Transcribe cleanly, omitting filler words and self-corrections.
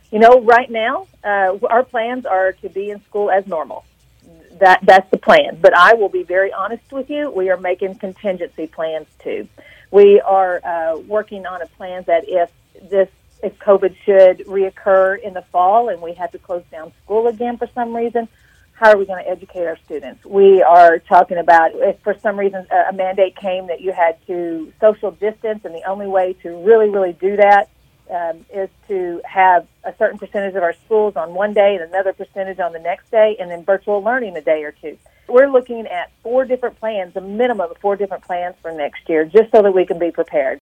Right now, our plans are to be in school as normal. That's the plan. But I will be very honest with you. We are making contingency plans too. We are working on a plan that if COVID should reoccur in the fall and we have to close down school again for some reason, how are we going to educate our students? We are talking about if for some reason a mandate came that you had to social distance, and the only way to really, really do that is to have a certain percentage of our schools on one day and another percentage on the next day, and then virtual learning a day or two. We're looking at 4 different plans, a minimum of 4 different plans for next year, just so that we can be prepared.